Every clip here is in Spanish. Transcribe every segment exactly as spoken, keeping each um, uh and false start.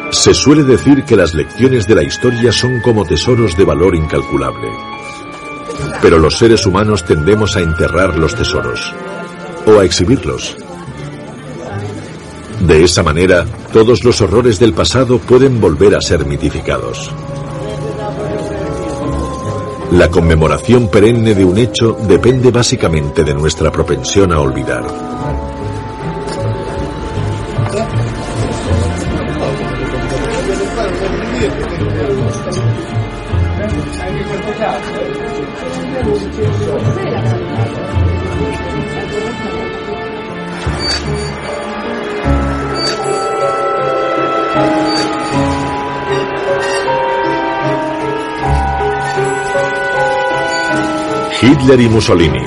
Se suele decir que las lecciones de la historia son como tesoros de valor incalculable. Pero los seres humanos tendemos a enterrar los tesoros o a exhibirlos. De esa manera, todos los horrores del pasado pueden volver a ser mitificados. La conmemoración perenne de un hecho depende básicamente de nuestra propensión a olvidar. Hitler y Mussolini.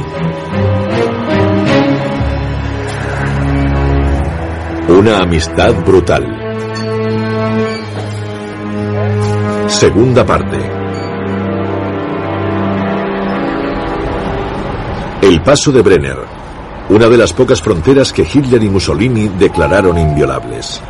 Una amistad brutal. Segunda parte. El paso de Brenner, una de las pocas fronteras que Hitler y Mussolini declararon inviolables.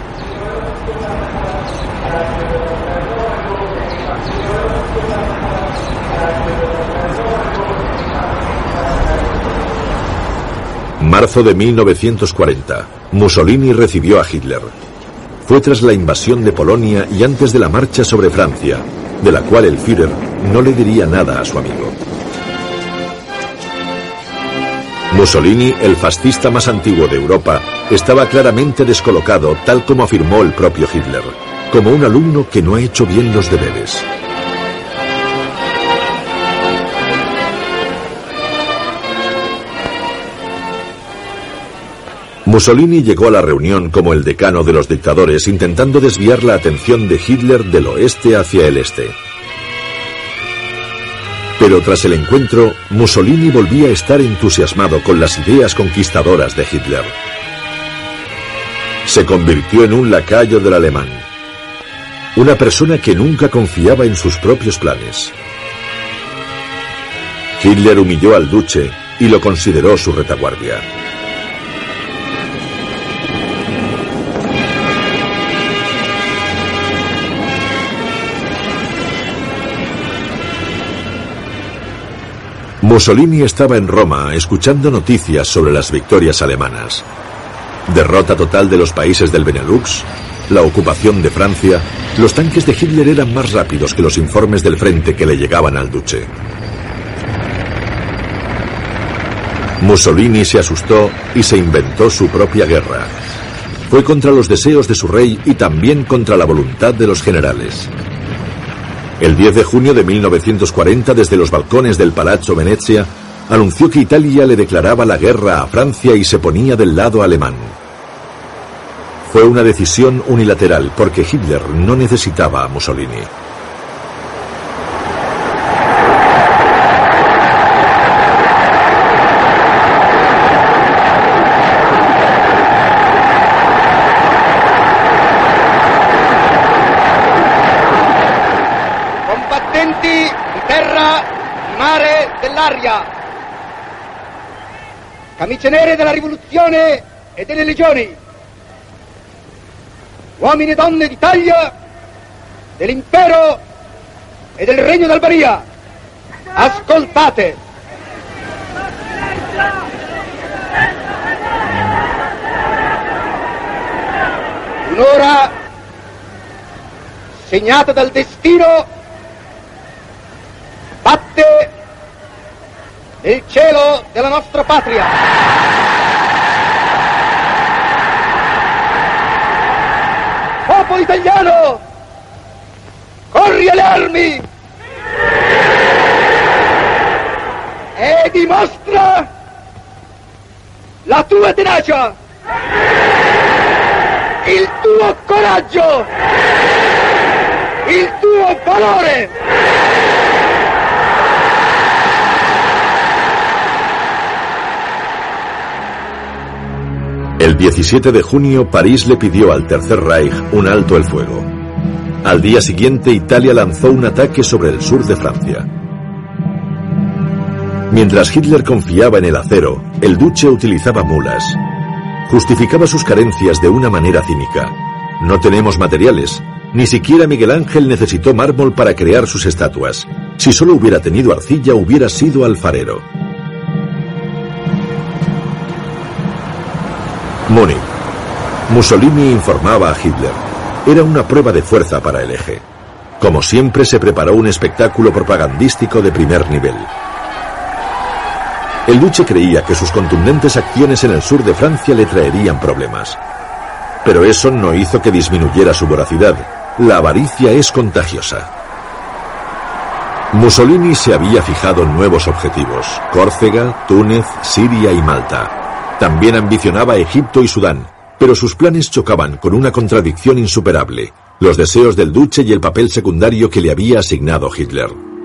Marzo de mil novecientos cuarenta. Mussolini recibió a Hitler. Fue tras la invasión de Polonia y antes de la marcha sobre Francia, de la cual el Führer no le diría nada a su amigo. Mussolini, el fascista más antiguo de Europa, estaba claramente descolocado, tal como afirmó el propio Hitler, como un alumno que no ha hecho bien los deberes. Mussolini llegó a la reunión como el decano de los dictadores, intentando desviar la atención de Hitler del oeste hacia el este. Pero tras el encuentro, Mussolini volvía a estar entusiasmado con las ideas conquistadoras de Hitler. Se convirtió en un lacayo del alemán, una persona que nunca confiaba en sus propios planes. Hitler humilló al duce y lo consideró su retaguardia. Mussolini estaba en Roma escuchando noticias sobre las victorias alemanas. Derrota total de los países del Benelux, la ocupación de Francia. Los tanques de Hitler eran más rápidos que los informes del frente que le llegaban al duce. Mussolini se asustó y se inventó su propia guerra. Fue contra los deseos de su rey y también contra la voluntad de los generales. El diez de junio de mil novecientos cuarenta, desde los balcones del Palazzo Venezia, anunció que Italia le declaraba la guerra a Francia y se ponía del lado alemán. Fue una decisión unilateral porque Hitler no necesitaba a Mussolini. Camicie nere della rivoluzione e delle legioni, uomini e donne d'Italia, dell'impero e del regno d'Albania, ascoltate. Un'ora segnata dal destino batte nel cielo della nostra patria. Popolo italiano, corri alle armi e dimostra la tua tenacia, il tuo coraggio, il tuo valore. El diecisiete de junio, París le pidió al Tercer Reich un alto el fuego. Al día siguiente, Italia lanzó un ataque sobre el sur de Francia. Mientras Hitler confiaba en el acero, el duce utilizaba mulas. Justificaba sus carencias de una manera cínica. No tenemos materiales. Ni siquiera Miguel Ángel necesitó mármol para crear sus estatuas. Si solo hubiera tenido arcilla, hubiera sido alfarero. Múnich. Mussolini informaba a Hitler. Era una prueba de fuerza para el eje. Como siempre, se preparó un espectáculo propagandístico de primer nivel. El duce creía que sus contundentes acciones en el sur de Francia le traerían problemas. Pero eso no hizo que disminuyera su voracidad. La avaricia es contagiosa. Mussolini se había fijado en nuevos objetivos: Córcega, Túnez, Siria y Malta. También ambicionaba Egipto y Sudán, pero sus planes chocaban con una contradicción insuperable: los deseos del duce y el papel secundario que le había asignado Hitler.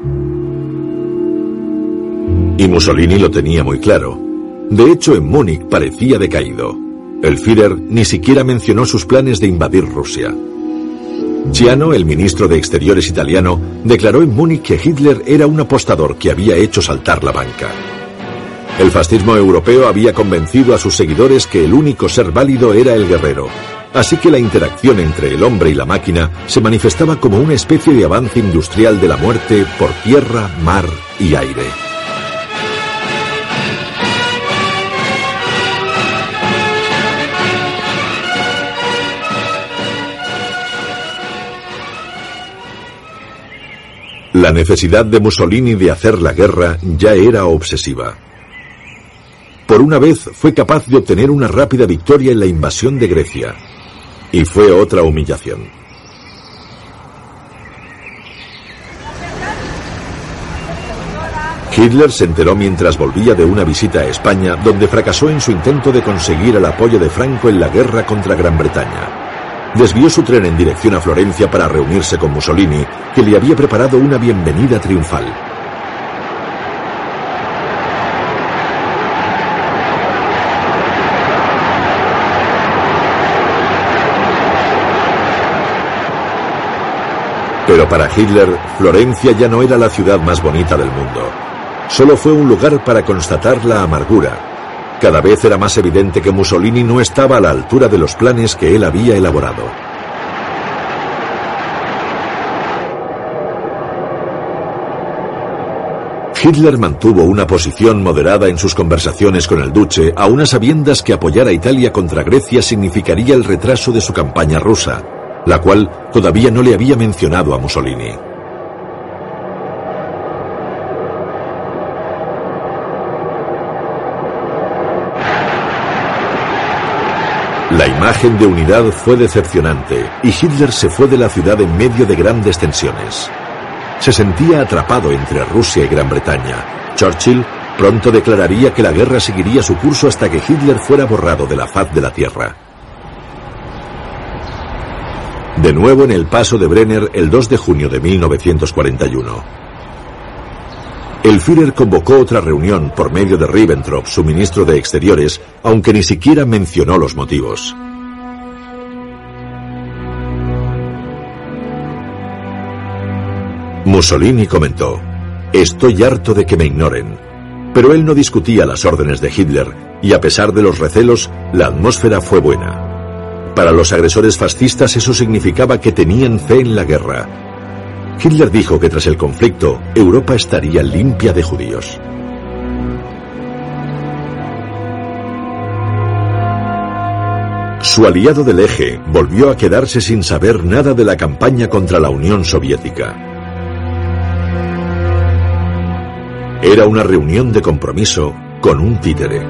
Y Mussolini lo tenía muy claro. De hecho, en Múnich parecía decaído. El Führer ni siquiera mencionó sus planes de invadir Rusia. Ciano, el ministro de Exteriores italiano, declaró en Múnich que Hitler era un apostador que había hecho saltar la banca. El fascismo europeo había convencido a sus seguidores que el único ser válido era el guerrero. Así que la interacción entre el hombre y la máquina se manifestaba como una especie de avance industrial de la muerte por tierra, mar y aire. La necesidad de Mussolini de hacer la guerra ya era obsesiva. Por una vez fue capaz de obtener una rápida victoria en la invasión de Grecia. Y fue otra humillación. Hitler se enteró mientras volvía de una visita a España, donde fracasó en su intento de conseguir el apoyo de Franco en la guerra contra Gran Bretaña. Desvió su tren en dirección a Florencia para reunirse con Mussolini, que le había preparado una bienvenida triunfal. Pero para Hitler, Florencia ya no era la ciudad más bonita del mundo. Solo fue un lugar para constatar la amargura. Cada vez era más evidente que Mussolini no estaba a la altura de los planes que él había elaborado. Hitler mantuvo una posición moderada en sus conversaciones con el duce, a unas sabiendas que apoyar a Italia contra Grecia significaría el retraso de su campaña rusa, la cual todavía no le había mencionado a Mussolini. La imagen de unidad fue decepcionante y Hitler se fue de la ciudad en medio de grandes tensiones. Se sentía atrapado entre Rusia y Gran Bretaña. Churchill pronto declararía que la guerra seguiría su curso hasta que Hitler fuera borrado de la faz de la tierra. De nuevo en el paso de Brenner el dos de junio de mil novecientos cuarenta y uno. El Führer convocó otra reunión por medio de Ribbentrop, su ministro de Exteriores, aunque ni siquiera mencionó los motivos. Mussolini comentó: «Estoy harto de que me ignoren». Pero él no discutía las órdenes de Hitler, y a pesar de los recelos, la atmósfera fue buena. Para los agresores fascistas eso significaba que tenían fe en la guerra. Hitler dijo que tras el conflicto, Europa estaría limpia de judíos. Su aliado del eje volvió a quedarse sin saber nada de la campaña contra la Unión Soviética. Era una reunión de compromiso con un títere.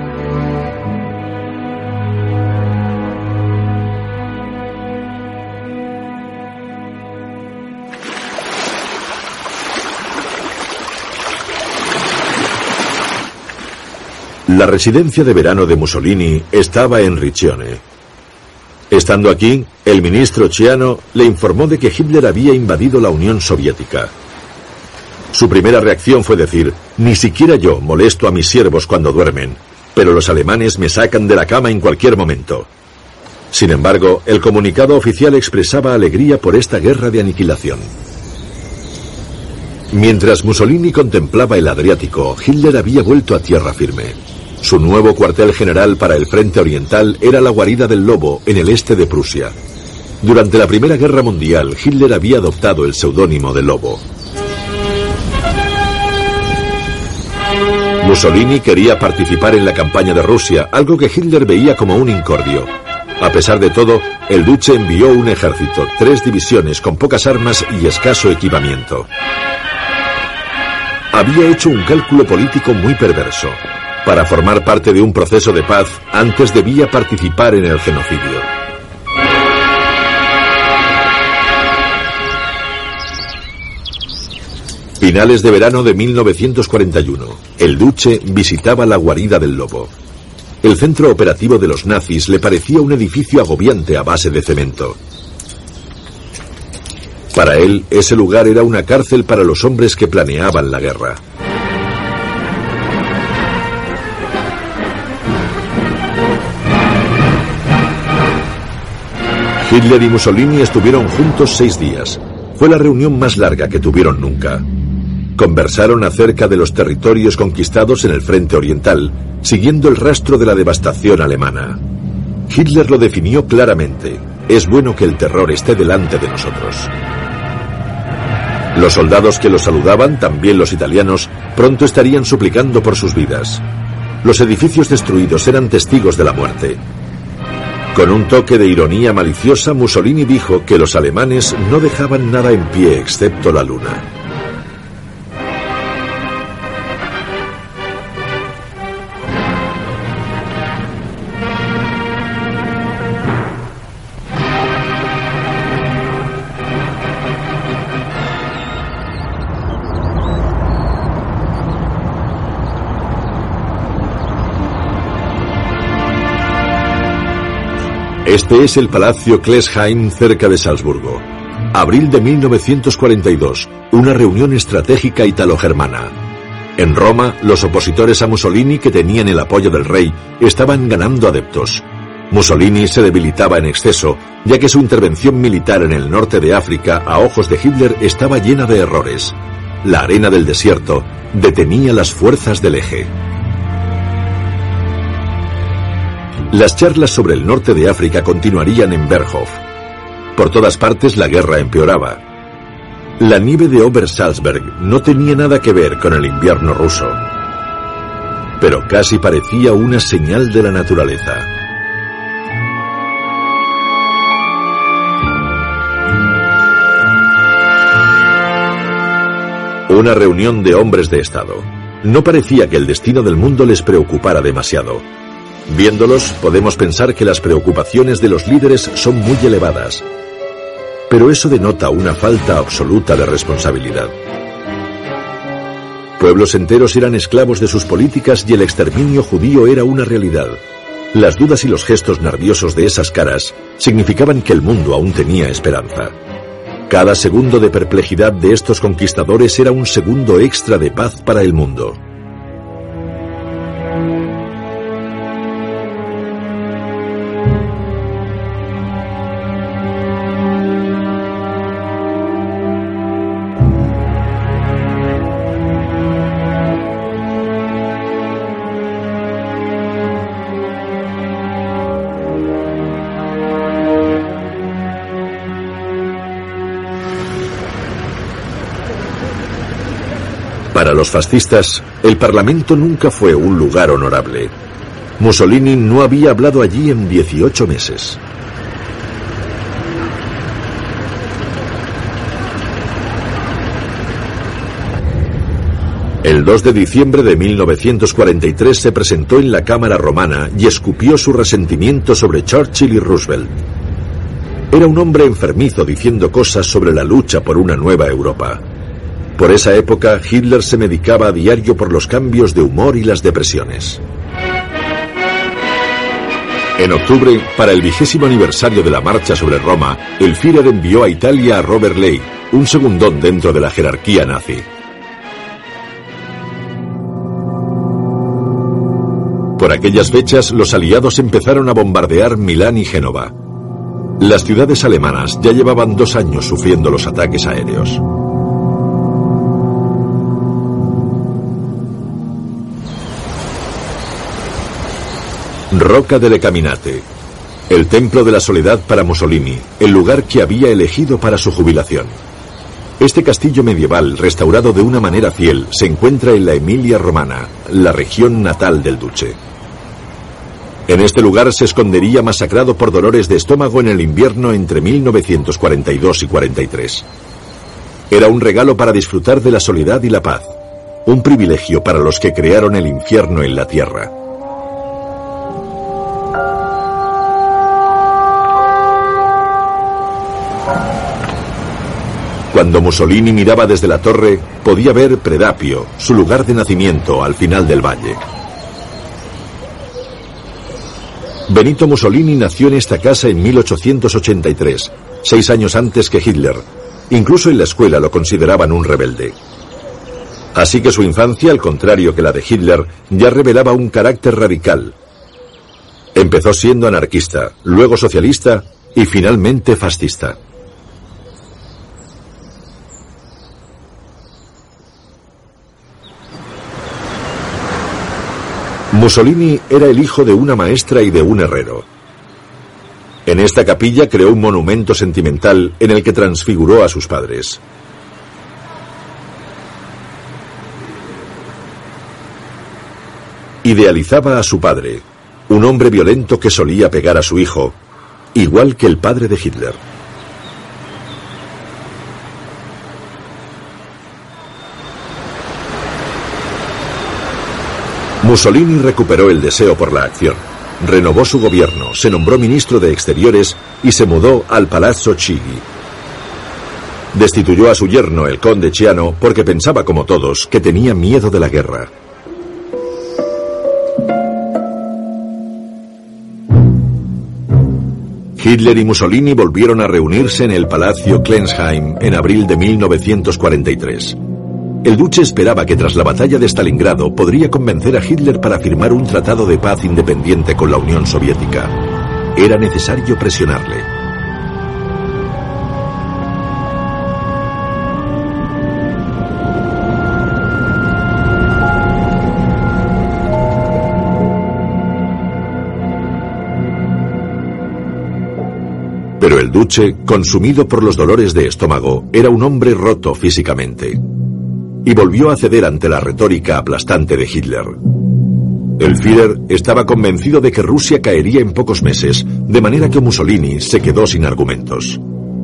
La residencia de verano de Mussolini estaba en Riccione. Estando aquí, el ministro Ciano le informó de que Hitler había invadido la Unión Soviética. Su primera reacción fue decir: «Ni siquiera yo molesto a mis siervos cuando duermen, pero los alemanes me sacan de la cama en cualquier momento». Sin embargo, el comunicado oficial expresaba alegría por esta guerra de aniquilación. Mientras Mussolini contemplaba el Adriático, Hitler había vuelto a tierra firme. Su nuevo cuartel general para el frente oriental era la guarida del Lobo, en el este de Prusia. Durante la Primera Guerra Mundial, Hitler había adoptado el seudónimo de Lobo. Mussolini quería participar en la campaña de Rusia, algo que Hitler veía como un incordio. A pesar de todo, el duce envió un ejército, tres divisiones con pocas armas y escaso equipamiento. Había hecho un cálculo político muy perverso. Para formar parte de un proceso de paz, antes debía participar en el genocidio. Finales de verano de mil novecientos cuarenta y uno, el duce visitaba la guarida del Lobo. El centro operativo de los nazis le parecía un edificio agobiante a base de cemento. Para él, ese lugar era una cárcel para los hombres que planeaban la guerra. Hitler y Mussolini estuvieron juntos seis días. Fue la reunión más larga que tuvieron nunca. Conversaron acerca de los territorios conquistados en el frente oriental, siguiendo el rastro de la devastación alemana. Hitler lo definió claramente: es bueno que el terror esté delante de nosotros. Los soldados que los saludaban, también los italianos, pronto estarían suplicando por sus vidas. Los edificios destruidos eran testigos de la muerte. Con un toque de ironía maliciosa, Mussolini dijo que los alemanes no dejaban nada en pie excepto la luna. Este es el Palacio Klesheim, cerca de Salzburgo. Abril de mil novecientos cuarenta y dos, una reunión estratégica italo-germana. En Roma, los opositores a Mussolini, que tenían el apoyo del rey, estaban ganando adeptos. Mussolini se debilitaba en exceso, ya que su intervención militar en el norte de África, a ojos de Hitler, estaba llena de errores. La arena del desierto detenía las fuerzas del eje. Las charlas sobre el norte de África continuarían en Berghof. Por todas partes la guerra empeoraba. La nieve de Obersalzberg no tenía nada que ver con el invierno ruso, pero casi parecía una señal de la naturaleza. Una reunión de hombres de Estado. No parecía que el destino del mundo les preocupara demasiado. Viéndolos, podemos pensar que las preocupaciones de los líderes son muy elevadas, pero eso denota una falta absoluta de responsabilidad. Pueblos enteros eran esclavos de sus políticas y el exterminio judío era una realidad. Las dudas y los gestos nerviosos de esas caras significaban que el mundo aún tenía esperanza. Cada segundo de perplejidad de estos conquistadores era un segundo extra de paz para el mundo. Para los fascistas, el Parlamento nunca fue un lugar honorable. Mussolini no había hablado allí en dieciocho meses. El dos de diciembre de mil novecientos cuarenta y tres se presentó en la Cámara Romana y escupió su resentimiento sobre Churchill y Roosevelt. Era un hombre enfermizo diciendo cosas sobre la lucha por una nueva Europa. Por esa época, Hitler se medicaba a diario por los cambios de humor y las depresiones. En octubre, para el vigésimo aniversario de la marcha sobre Roma, el Führer envió a Italia a Robert Ley, un segundón dentro de la jerarquía nazi. Por aquellas fechas, los aliados empezaron a bombardear Milán y Génova. Las ciudades alemanas ya llevaban dos años sufriendo los ataques aéreos. Rocca delle Caminate. El Templo de la Soledad para Mussolini, el lugar que había elegido para su jubilación. Este castillo medieval, restaurado de una manera fiel, se encuentra en la Emilia-Romana, la región natal del duce. En este lugar se escondería masacrado por dolores de estómago en el invierno entre mil novecientos cuarenta y dos y cuarenta y tres. Era un regalo para disfrutar de la soledad y la paz, un privilegio para los que crearon el infierno en la tierra. Cuando Mussolini miraba desde la torre, podía ver Predapio, su lugar de nacimiento, al final del valle. Benito Mussolini nació en esta casa en mil ochocientos ochenta y tres, seis años antes que Hitler. Incluso en la escuela lo consideraban un rebelde. Así que su infancia, al contrario que la de Hitler, ya revelaba un carácter radical. Empezó siendo anarquista, luego socialista y finalmente fascista. Mussolini era el hijo de una maestra y de un herrero. En esta capilla creó un monumento sentimental en el que transfiguró a sus padres. Idealizaba a su padre, un hombre violento que solía pegar a su hijo, igual que el padre de Hitler. Mussolini recuperó el deseo por la acción, renovó su gobierno, se nombró ministro de Exteriores y se mudó al Palazzo Chigi. Destituyó a su yerno, el conde Ciano, porque pensaba, como todos, que tenía miedo de la guerra. Hitler y Mussolini volvieron a reunirse en el Palacio Klensheim en abril de mil novecientos cuarenta y tres. El duce esperaba que tras la batalla de Stalingrado podría convencer a Hitler para firmar un tratado de paz independiente con la Unión Soviética. Era necesario presionarle. Pero el duce, consumido por los dolores de estómago, era un hombre roto físicamente. Y volvió a ceder ante la retórica aplastante de Hitler. El Führer estaba convencido de que Rusia caería en pocos meses, de manera que Mussolini se quedó sin argumentos.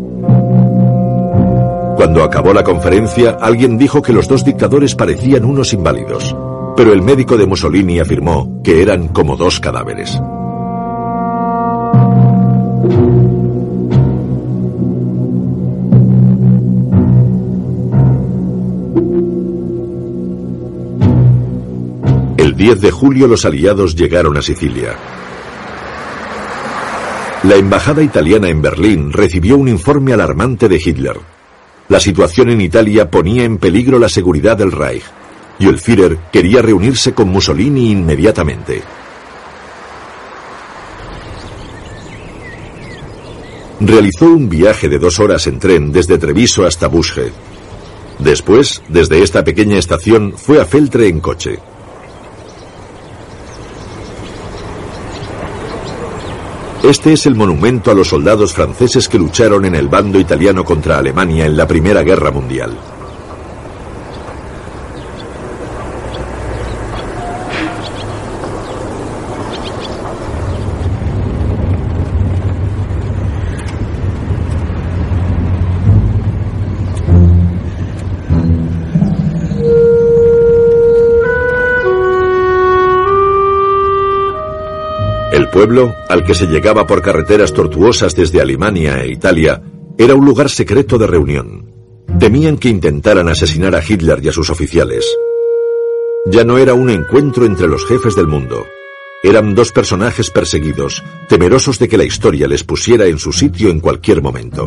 Cuando acabó la conferencia, alguien dijo que los dos dictadores parecían unos inválidos, pero el médico de Mussolini afirmó que eran como dos cadáveres. El diez de julio los aliados llegaron a Sicilia. La embajada italiana en Berlín recibió un informe alarmante de Hitler. La situación en Italia ponía en peligro la seguridad del Reich, y el Führer quería reunirse con Mussolini inmediatamente. Realizó un viaje de dos horas en tren desde Treviso hasta Busche. Después, desde esta pequeña estación, fue a Feltre en coche. Este es el monumento a los soldados franceses que lucharon en el bando italiano contra Alemania en la Primera Guerra Mundial. El pueblo, al que se llegaba por carreteras tortuosas desde Alemania e Italia, era un lugar secreto de reunión. Temían que intentaran asesinar a Hitler y a sus oficiales. Ya no era un encuentro entre los jefes del mundo. Eran dos personajes perseguidos, temerosos de que la historia les pusiera en su sitio en cualquier momento.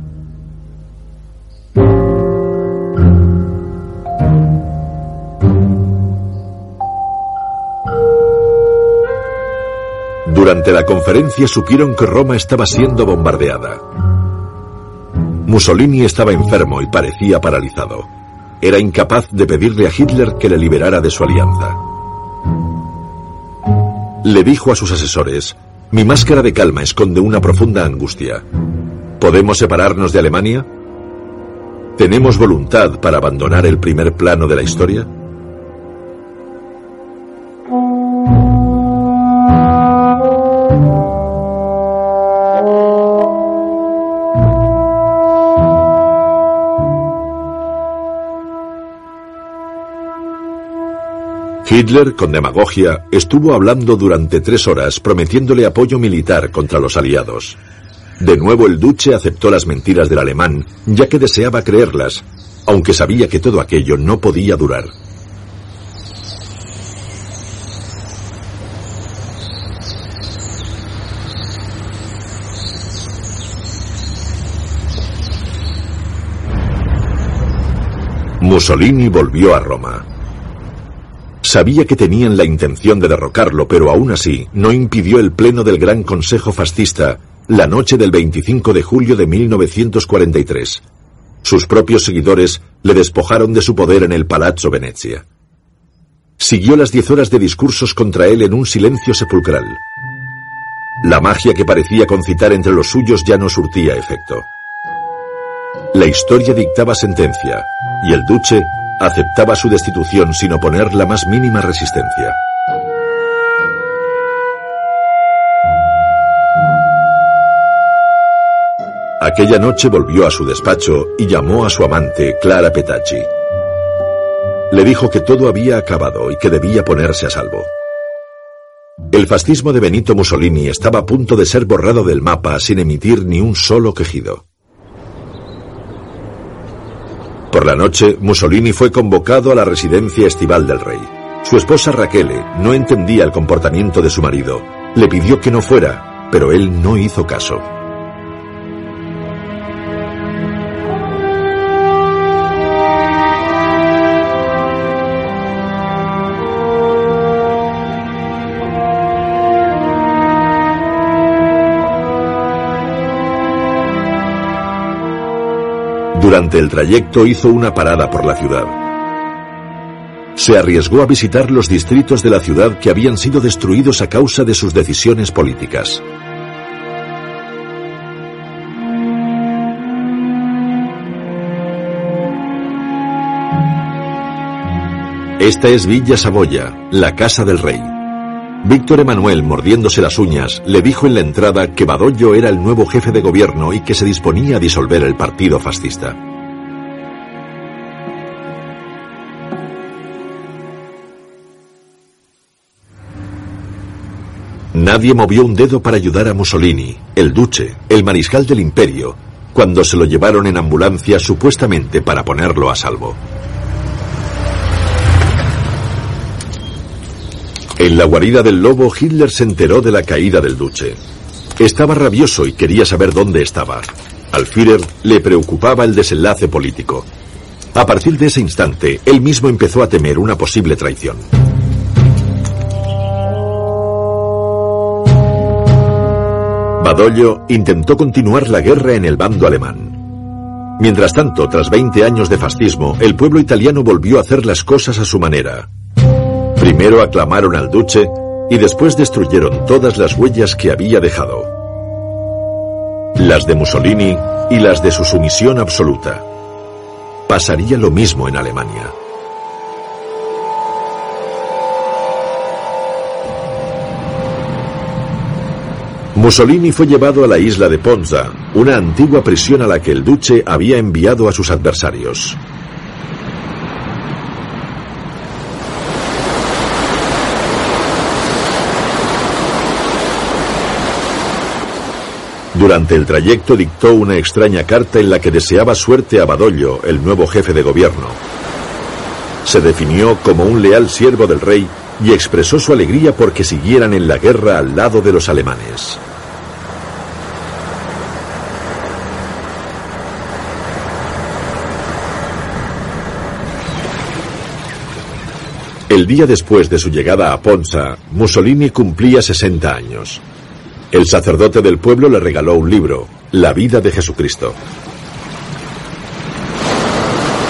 Durante la conferencia supieron que Roma estaba siendo bombardeada. Mussolini estaba enfermo y parecía paralizado. Era incapaz de pedirle a Hitler que le liberara de su alianza. Le dijo a sus asesores: Mi máscara de calma esconde una profunda angustia. ¿Podemos separarnos de Alemania? ¿Tenemos voluntad para abandonar el primer plano de la historia? Hitler, con demagogia, estuvo hablando durante tres horas prometiéndole apoyo militar contra los aliados. De nuevo el duce aceptó las mentiras del alemán, ya que deseaba creerlas, aunque sabía que todo aquello no podía durar. Mussolini volvió a Roma. Sabía que tenían la intención de derrocarlo, pero aún así no impidió el pleno del Gran Consejo Fascista la noche del veinticinco de julio de mil novecientos cuarenta y tres. Sus propios seguidores le despojaron de su poder en el Palazzo Venezia. Siguió las diez horas de discursos contra él en un silencio sepulcral. La magia que parecía concitar entre los suyos ya no surtía efecto. La historia dictaba sentencia, y el duce aceptaba su destitución sin oponer la más mínima resistencia. Aquella noche volvió a su despacho y llamó a su amante, Clara Petacci. Le dijo que todo había acabado y que debía ponerse a salvo. El fascismo de Benito Mussolini estaba a punto de ser borrado del mapa sin emitir ni un solo quejido. Por la noche, Mussolini fue convocado a la residencia estival del rey. Su esposa Rachele no entendía el comportamiento de su marido. Le pidió que no fuera, pero él no hizo caso. Durante el trayecto hizo una parada por la ciudad. Se arriesgó a visitar los distritos de la ciudad que habían sido destruidos a causa de sus decisiones políticas. Esta es Villa Savoia, la casa del rey. Víctor Emanuel, mordiéndose las uñas, le dijo en la entrada que Badoglio era el nuevo jefe de gobierno y que se disponía a disolver el partido fascista. Nadie movió un dedo para ayudar a Mussolini, el duce, el mariscal del imperio, cuando se lo llevaron en ambulancia supuestamente para ponerlo a salvo. En la guarida del lobo, Hitler se enteró de la caída del duce. Estaba rabioso y quería saber dónde estaba. Al Führer le preocupaba el desenlace político. A partir de ese instante, él mismo empezó a temer una posible traición. Badoglio intentó continuar la guerra en el bando alemán. Mientras tanto, tras veinte años de fascismo, el pueblo italiano volvió a hacer las cosas a su manera. Primero aclamaron al duce y después destruyeron todas las huellas que había dejado. Las de Mussolini y las de su sumisión absoluta. Pasaría lo mismo en Alemania. Mussolini fue llevado a la isla de Ponza, una antigua prisión a la que el duce había enviado a sus adversarios. Durante el trayecto dictó una extraña carta en la que deseaba suerte a Badoglio, el nuevo jefe de gobierno. Se definió como un leal siervo del rey y expresó su alegría porque siguieran en la guerra al lado de los alemanes. El día después de su llegada a Ponza, Mussolini cumplía sesenta años. El sacerdote del pueblo le regaló un libro, La vida de Jesucristo.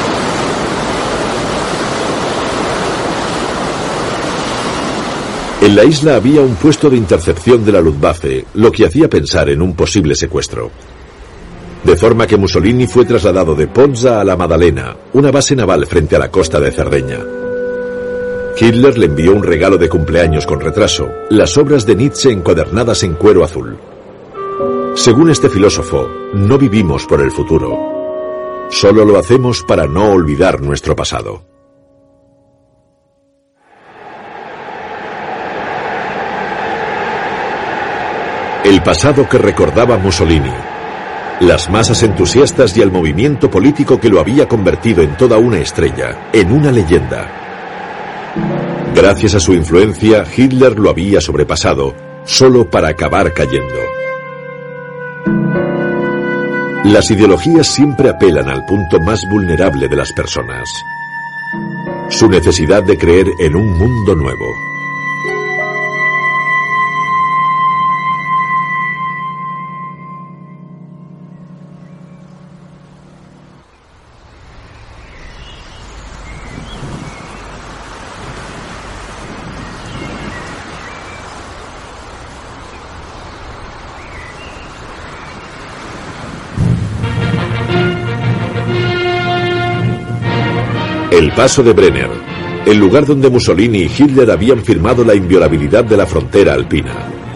El En la isla había un puesto de intercepción de la Luftwaffe, lo que hacía pensar en un posible secuestro. De forma que Mussolini fue trasladado de Ponza a la Maddalena, una base naval frente a la costa de Cerdeña. Hitler le envió un regalo de cumpleaños con retraso, las obras de Nietzsche encuadernadas en cuero azul. Según este filósofo, no vivimos por el futuro. Solo lo hacemos para no olvidar nuestro pasado. El pasado que recordaba Mussolini, las masas entusiastas y el movimiento político que lo había convertido en toda una estrella, en una leyenda. Gracias a su influencia, Hitler lo había sobrepasado, solo para acabar cayendo. Las ideologías siempre apelan al punto más vulnerable de las personas: su necesidad de creer en un mundo nuevo. El paso de Brenner, el lugar donde Mussolini y Hitler habían firmado la inviolabilidad de la frontera alpina.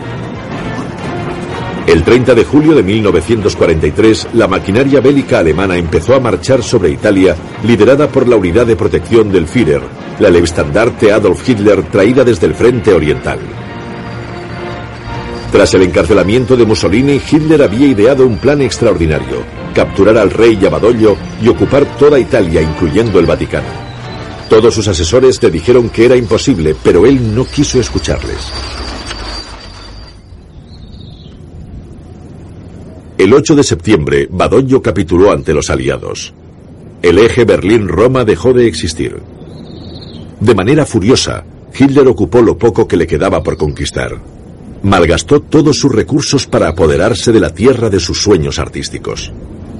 El treinta de julio de mil novecientos cuarenta y tres, la maquinaria bélica alemana empezó a marchar sobre Italia, liderada por la unidad de protección del Führer, la Leibstandarte Adolf Hitler, traída desde el frente oriental. Tras el encarcelamiento de Mussolini, Hitler había ideado un plan extraordinario: capturar al rey y a Badoglio y ocupar toda Italia, incluyendo el Vaticano. Todos sus asesores le dijeron que era imposible, pero él no quiso escucharles. El ocho de septiembre, Badoglio capituló ante los aliados. El eje Berlín-Roma dejó de existir. De manera furiosa, Hitler ocupó lo poco que le quedaba por conquistar. Malgastó todos sus recursos para apoderarse de la tierra de sus sueños artísticos.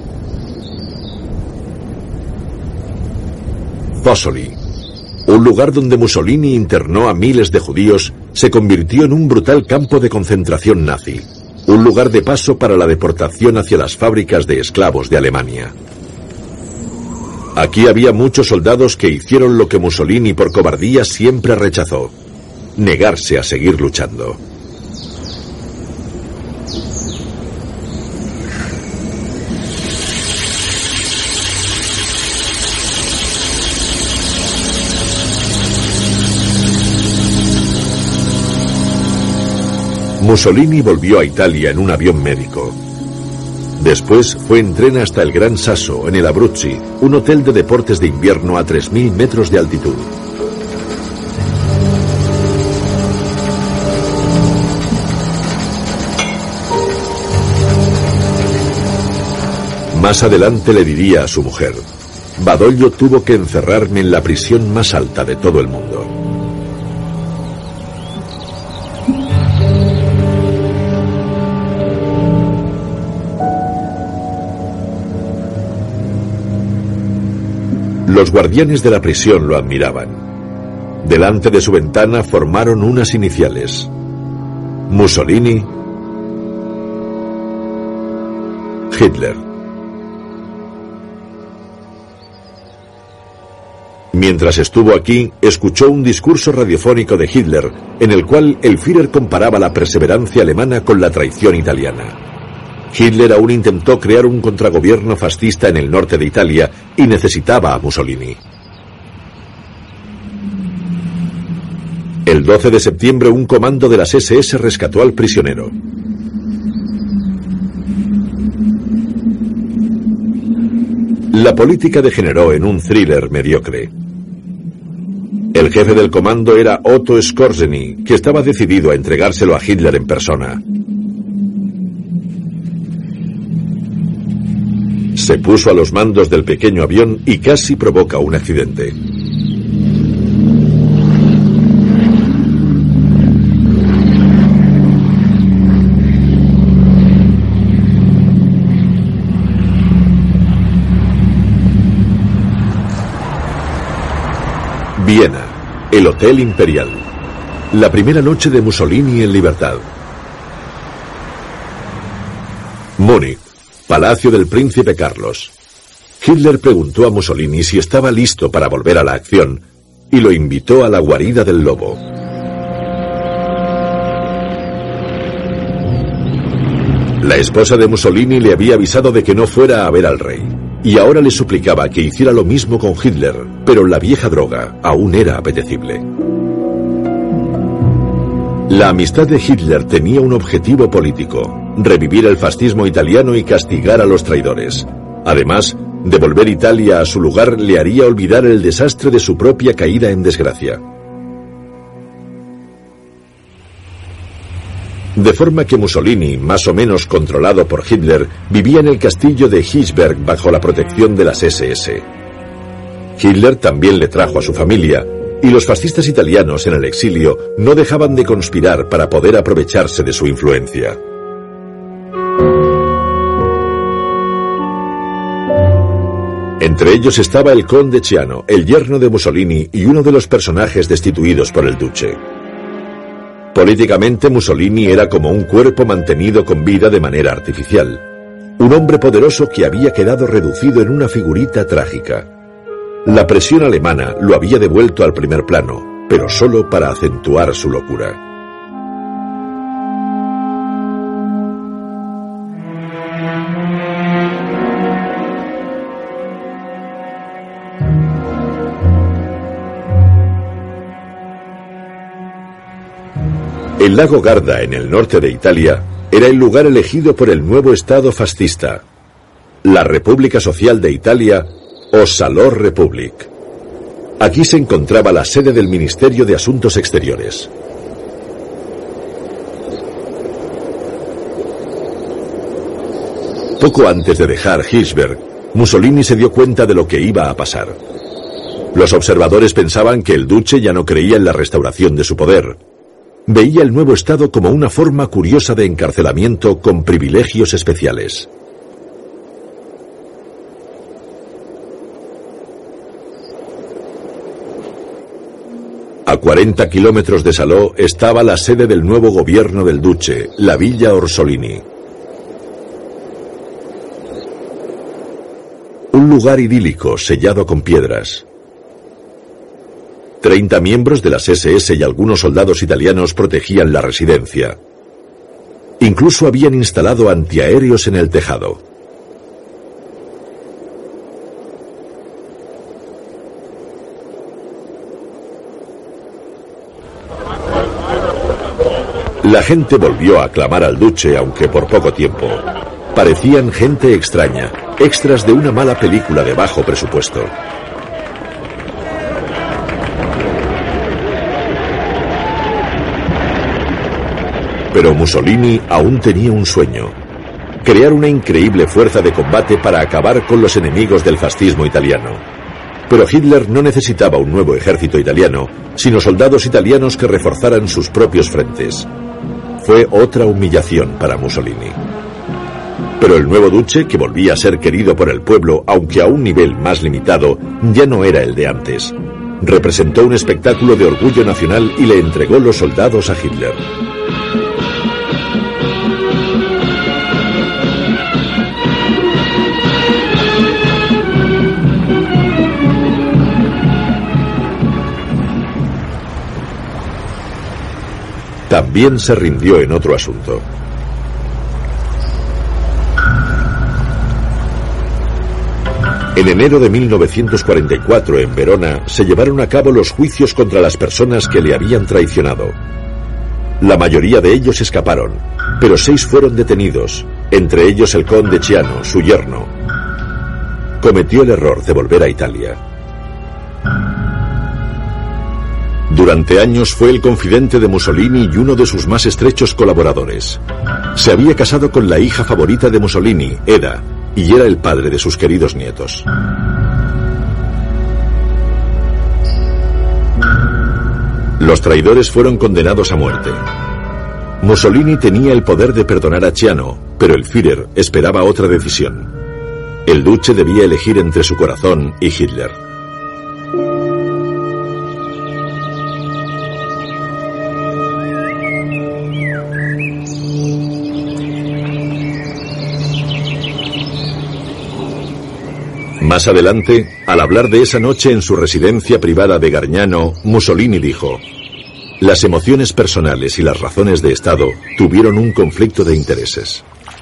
Fossoli, un lugar donde Mussolini internó a miles de judíos, se convirtió en un brutal campo de concentración nazi, un lugar de paso para la deportación hacia las fábricas de esclavos de Alemania. Aquí había muchos soldados que hicieron lo que Mussolini por cobardía siempre rechazó: negarse a seguir luchando. Mussolini volvió a Italia en un avión médico. Después fue en tren hasta el Gran Sasso, en el Abruzzi, un hotel de deportes de invierno a tres mil metros de altitud. Más adelante le diría a su mujer: Badoglio tuvo que encerrarme en la prisión más alta de todo el mundo. Los guardianes de la prisión lo admiraban. Delante de su ventana formaron unas iniciales: Mussolini, Hitler. Mientras estuvo aquí, escuchó un discurso radiofónico de Hitler, en el cual el Führer comparaba la perseverancia alemana con la traición italiana. Hitler aún intentó crear un contragobierno fascista en el norte de Italia y necesitaba a Mussolini. El doce de septiembre, un comando de las ese ese rescató al prisionero. La política degeneró en un thriller mediocre. El jefe del comando era Otto Skorzeny, que estaba decidido a entregárselo a Hitler en persona. Se puso a los mandos del pequeño avión y casi provoca un accidente. Viena, el Hotel Imperial. La primera noche de Mussolini en libertad. Múnich, Palacio del Príncipe Carlos. Hitler preguntó a Mussolini si estaba listo para volver a la acción y lo invitó a la guarida del lobo. La esposa de Mussolini le había avisado de que no fuera a ver al rey, y ahora le suplicaba que hiciera lo mismo con Hitler, pero la vieja droga aún era apetecible. La amistad de Hitler tenía un objetivo político: revivir el fascismo italiano y castigar a los traidores. Además, devolver Italia a su lugar le haría olvidar el desastre de su propia caída en desgracia. De forma que Mussolini, más o menos controlado por Hitler, vivía en el castillo de Hirschberg bajo la protección de las ese ese. Hitler también le trajo a su familia, y los fascistas italianos en el exilio no dejaban de conspirar para poder aprovecharse de su influencia. Entre ellos estaba el conde Ciano, el yerno de Mussolini y uno de los personajes destituidos por el duce. Políticamente, Mussolini era como un cuerpo mantenido con vida de manera artificial. Un hombre poderoso que había quedado reducido en una figurita trágica. La presión alemana lo había devuelto al primer plano, pero solo para acentuar su locura. El lago Garda, en el norte de Italia, era el lugar elegido por el nuevo Estado fascista, la República Social de Italia, o Salò Republic. Aquí se encontraba la sede del Ministerio de Asuntos Exteriores. Poco antes de dejar Hirschberg, Mussolini se dio cuenta de lo que iba a pasar. Los observadores pensaban que el duce ya no creía en la restauración de su poder. Veía el nuevo Estado como una forma curiosa de encarcelamiento con privilegios especiales. A cuarenta kilómetros de Salò estaba la sede del nuevo gobierno del duce, la Villa Orsolini. Un lugar idílico sellado con piedras. Treinta miembros de las ese ese y algunos soldados italianos protegían la residencia. Incluso habían instalado antiaéreos en el tejado. La gente volvió a aclamar al duce, aunque por poco tiempo. Parecían gente extraña, extras de una mala película de bajo presupuesto. Pero Mussolini aún tenía un sueño: crear una increíble fuerza de combate para acabar con los enemigos del fascismo italiano. Pero Hitler no necesitaba un nuevo ejército italiano, sino soldados italianos que reforzaran sus propios frentes. Fue otra humillación para Mussolini. Pero el nuevo duce, que volvía a ser querido por el pueblo, aunque a un nivel más limitado, ya no era el de antes. Representó un espectáculo de orgullo nacional y le entregó los soldados a Hitler. También se rindió en otro asunto. En enero de mil novecientos cuarenta y cuatro, en Verona, se llevaron a cabo los juicios contra las personas que le habían traicionado. La mayoría de ellos escaparon, pero seis fueron detenidos, entre ellos el conde Ciano, su yerno. Cometió el error de volver a Italia. Durante años fue el confidente de Mussolini y uno de sus más estrechos colaboradores. Se había casado con la hija favorita de Mussolini, Eda, y era el padre de sus queridos nietos. Los traidores fueron condenados a muerte. Mussolini tenía el poder de perdonar a Ciano, pero el Führer esperaba otra decisión. El duce debía elegir entre su corazón y Hitler. Más adelante, al hablar de esa noche en su residencia privada de Gargnano, Mussolini dijo: las emociones personales y las razones de Estado tuvieron un conflicto de intereses.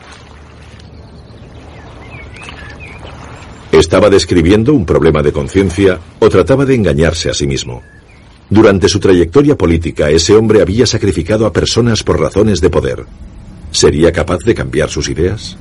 ¿Estaba describiendo un problema de conciencia o trataba de engañarse a sí mismo? Durante su trayectoria política, ese hombre había sacrificado a personas por razones de poder. ¿Sería capaz de cambiar sus ideas?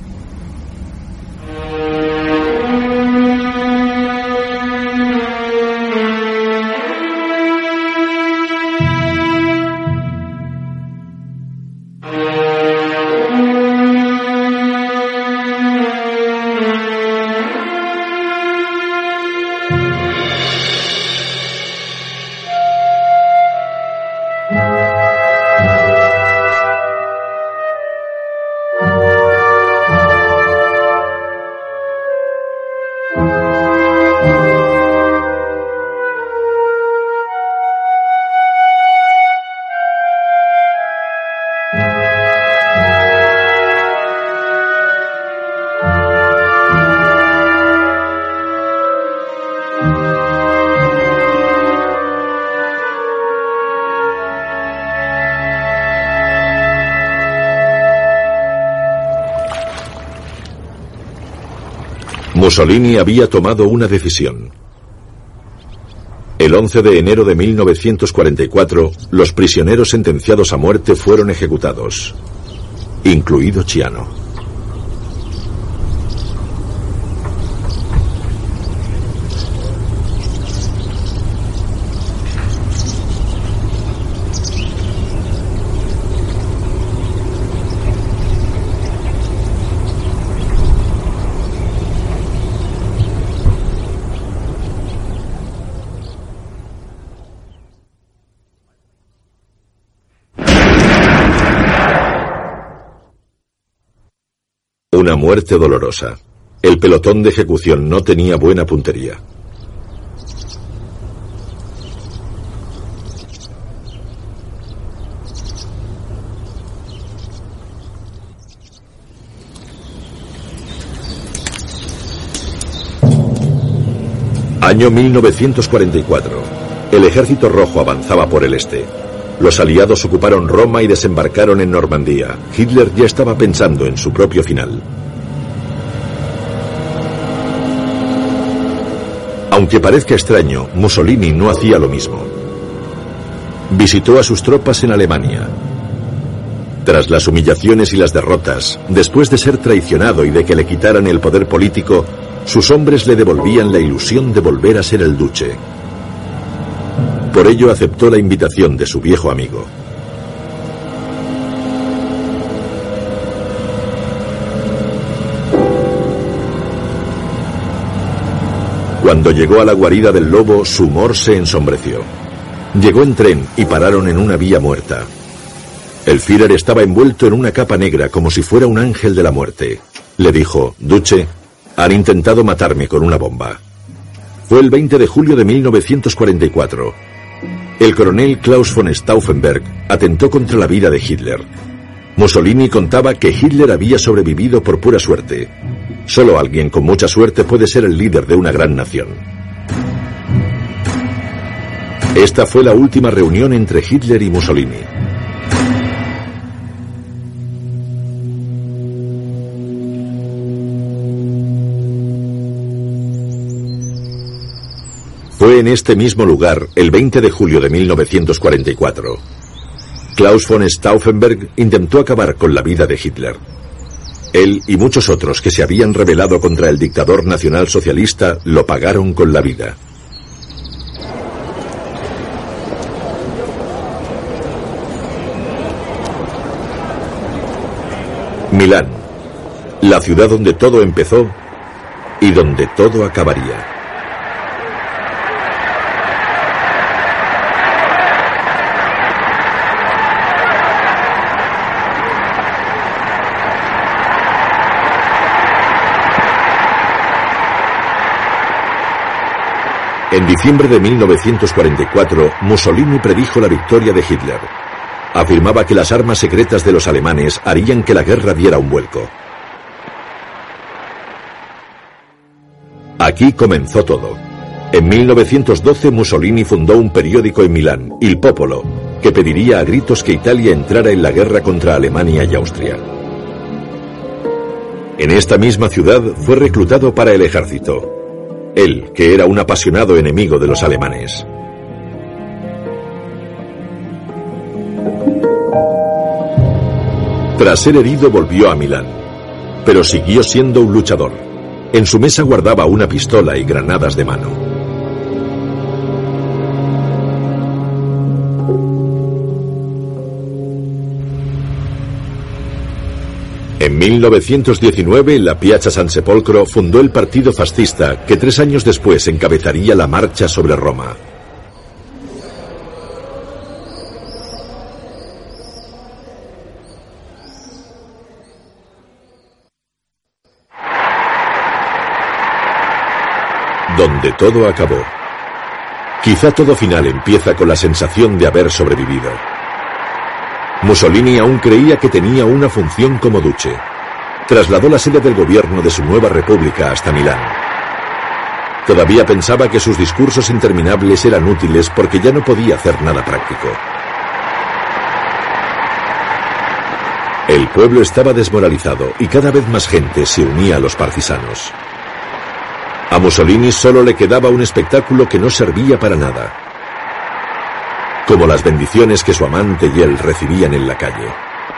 Mussolini había tomado una decisión. El once de enero de mil novecientos cuarenta y cuatro, los prisioneros sentenciados a muerte fueron ejecutados, incluido Ciano. Una muerte dolorosa. El pelotón de ejecución no tenía buena puntería. Año mil novecientos cuarenta y cuatro. El Ejército Rojo avanzaba por el este. Los aliados ocuparon Roma y desembarcaron en Normandía. Hitler ya estaba pensando en su propio final. Aunque parezca extraño, Mussolini no hacía lo mismo. Visitó a sus tropas en Alemania. Tras las humillaciones y las derrotas, después de ser traicionado y de que le quitaran el poder político, sus hombres le devolvían la ilusión de volver a ser el duce. Por ello aceptó la invitación de su viejo amigo. Cuando llegó a la guarida del lobo, su humor se ensombreció. Llegó en tren y pararon en una vía muerta. El Führer estaba envuelto en una capa negra como si fuera un ángel de la muerte. Le dijo: Duce, han intentado matarme con una bomba. Fue el veinte de julio de mil novecientos cuarenta y cuatro. El coronel Klaus von Stauffenberg atentó contra la vida de Hitler. Mussolini contaba que Hitler había sobrevivido por pura suerte. Solo alguien con mucha suerte puede ser el líder de una gran nación. Esta fue la última reunión entre Hitler y Mussolini. Fue en este mismo lugar, el veinte de julio de mil novecientos cuarenta y cuatro. Klaus von Stauffenberg intentó acabar con la vida de Hitler. Él y muchos otros que se habían rebelado contra el dictador nacionalsocialista lo pagaron con la vida. Milán, la ciudad donde todo empezó y donde todo acabaría. En diciembre de mil novecientos cuarenta y cuatro, Mussolini predijo la victoria de Hitler. Afirmaba que las armas secretas de los alemanes harían que la guerra diera un vuelco. Aquí Aquí comenzó todo. En mil novecientos doce Mussolini fundó un periódico en Milán, Il Popolo, que pediría a gritos que Italia entrara en la guerra contra Alemania y Austria. En esta misma ciudad fue reclutado para el ejército. Él, que era un apasionado enemigo de los alemanes. Tras ser herido volvió a Milán, pero siguió siendo un luchador. En su mesa guardaba una pistola y granadas de mano. En mil novecientos diecinueve, la Piazza San Sepolcro fundó el partido fascista que tres años después encabezaría la marcha sobre Roma. Donde todo acabó. Quizá todo final empieza con la sensación de haber sobrevivido. Mussolini aún creía que tenía una función como duce. Trasladó la sede del gobierno de su nueva república hasta Milán. Todavía pensaba que sus discursos interminables eran útiles porque ya no podía hacer nada práctico. El pueblo estaba desmoralizado y cada vez más gente se unía a los partisanos. A Mussolini solo le quedaba un espectáculo que no servía para nada, como las bendiciones que su amante y él recibían en la calle.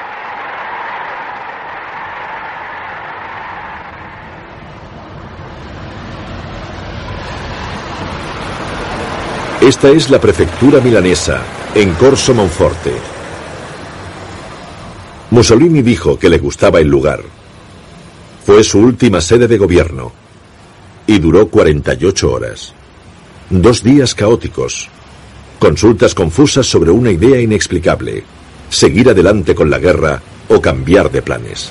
Esta es la prefectura milanesa, en Corso Monforte. Mussolini dijo que le gustaba el lugar. Fue su última sede de gobierno y duró cuarenta y ocho horas. Dos días caóticos. Consultas confusas sobre una idea inexplicable: seguir adelante con la guerra o cambiar de planes.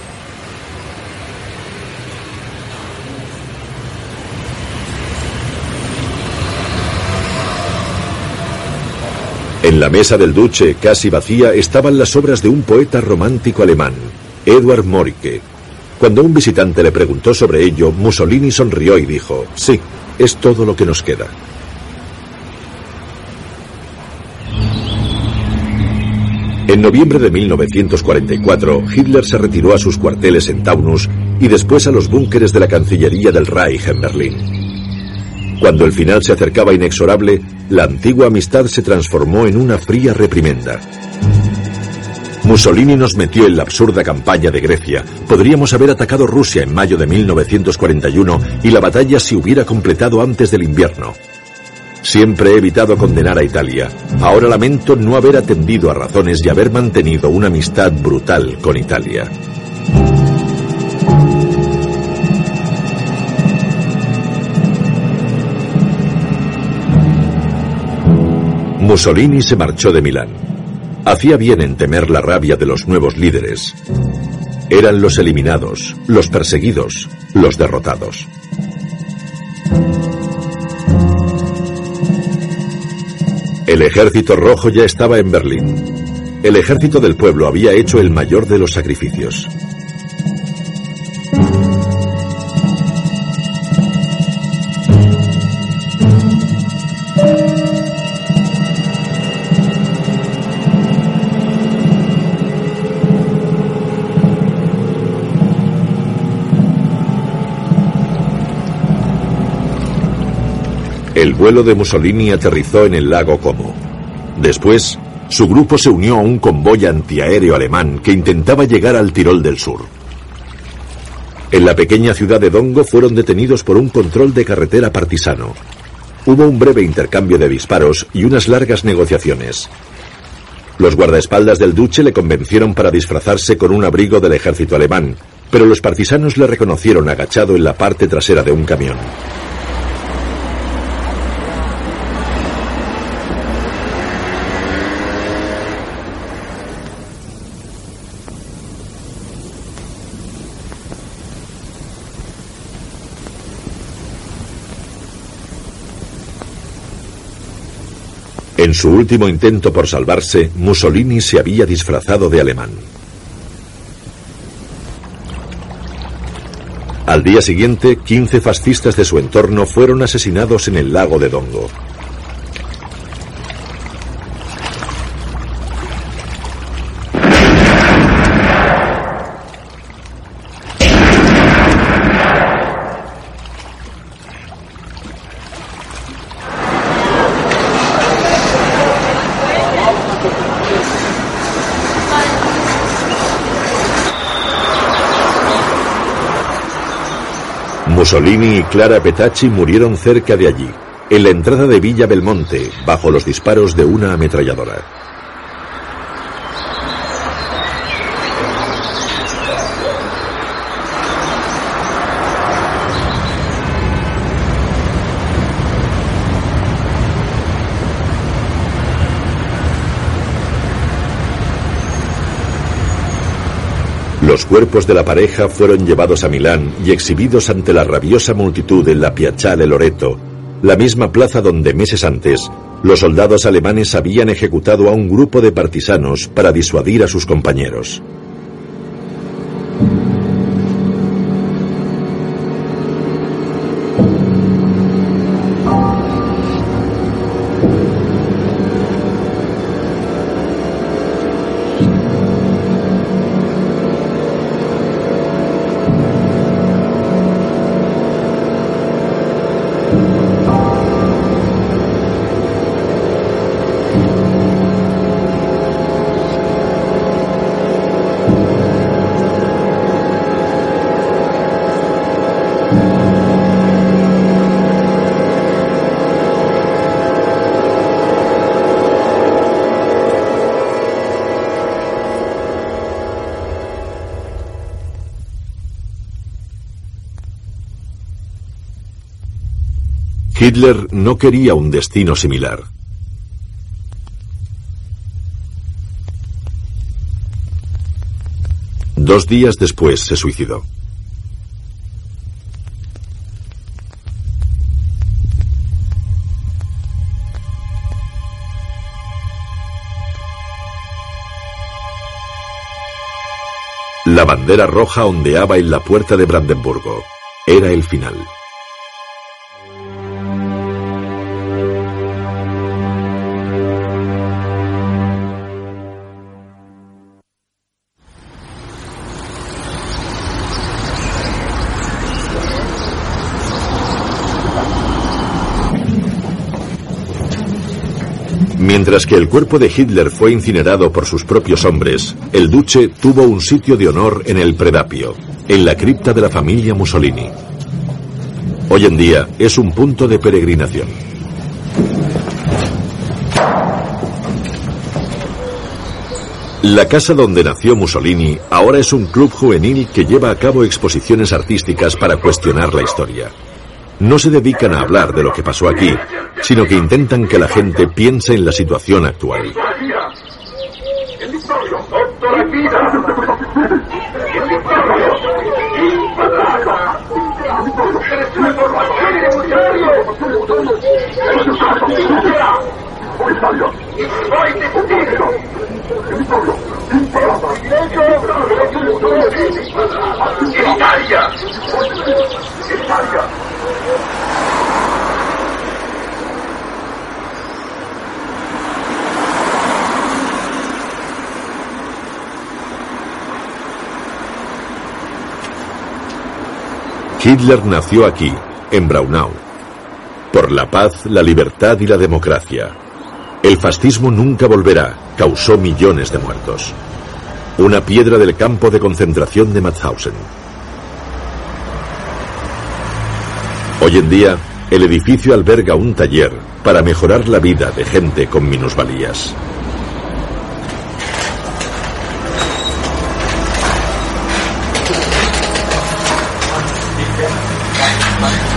En la mesa del duce, casi vacía, estaban las obras de un poeta romántico alemán, Eduard Mörike. Cuando un visitante le preguntó sobre ello, Mussolini sonrió y dijo: sí, es todo lo que nos queda. En noviembre de mil novecientos cuarenta y cuatro, Hitler se retiró a sus cuarteles en Taunus y después a los búnkeres de la Cancillería del Reich en Berlín. Cuando el final se acercaba inexorable, la antigua amistad se transformó en una fría reprimenda. Mussolini nos metió en la absurda campaña de Grecia. Podríamos haber atacado Rusia en mayo de mil novecientos cuarenta y uno y la batalla se hubiera completado antes del invierno. Siempre he evitado condenar a Italia. Ahora lamento no haber atendido a razones y haber mantenido una amistad brutal con Italia. Mussolini se marchó de Milán. Hacía bien en temer la rabia de los nuevos líderes. Eran los eliminados, los perseguidos, los derrotados. El ejército rojo ya estaba en Berlín. El ejército del pueblo había hecho el mayor de los sacrificios. El vuelo de Mussolini aterrizó en el lago Como. Después, su grupo se unió a un convoy antiaéreo alemán que intentaba llegar al Tirol del Sur. En la pequeña ciudad de Dongo fueron detenidos por un control de carretera partisano. Hubo un breve intercambio de disparos y unas largas negociaciones. Los guardaespaldas del duce le convencieron para disfrazarse con un abrigo del ejército alemán, pero los partisanos le reconocieron agachado en la parte trasera de un camión. En su último intento por salvarse, Mussolini se había disfrazado de alemán. Al día siguiente, quince fascistas de su entorno fueron asesinados en el lago de Dongo. Mussolini y Clara Petacci murieron cerca de allí, en la entrada de Villa Belmonte, bajo los disparos de una ametralladora. Los cuerpos de la pareja fueron llevados a Milán y exhibidos ante la rabiosa multitud en la Piazzale Loreto, la misma plaza donde meses antes los soldados alemanes habían ejecutado a un grupo de partisanos para disuadir a sus compañeros. Hitler no quería un destino similar. Dos días después se suicidó. La bandera roja ondeaba en la puerta de Brandenburgo. Era el final. Mientras que el cuerpo de Hitler fue incinerado por sus propios hombres, el duce tuvo un sitio de honor en el Predapio, en la cripta de la familia Mussolini. Hoy en día es un punto de peregrinación. La casa donde nació Mussolini ahora es un club juvenil que lleva a cabo exposiciones artísticas para cuestionar la historia. No se dedican a hablar de lo que pasó aquí, sino que intentan que la gente piense en la situación actual. Hitler nació aquí, en Braunau. Por la paz, la libertad y la democracia. El fascismo nunca volverá, causó millones de muertos. Una piedra del campo de concentración de Mauthausen. Hoy en día, el edificio alberga un taller para mejorar la vida de gente con minusvalías. Bye.